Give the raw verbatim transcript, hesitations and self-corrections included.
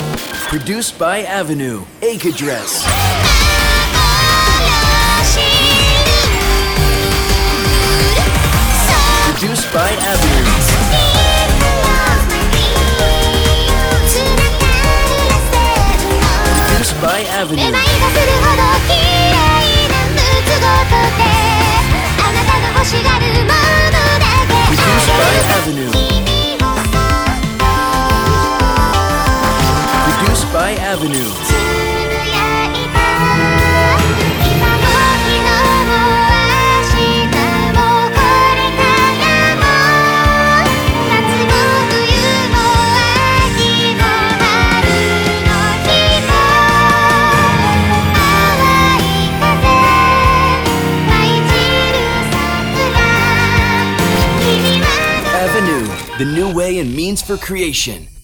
Produced by Avenue, Acre Dress. Produced by Avenue. Produced by Avenue. Produced by Avenue. Produced by Avenue. Avenue, the new way and means for creation.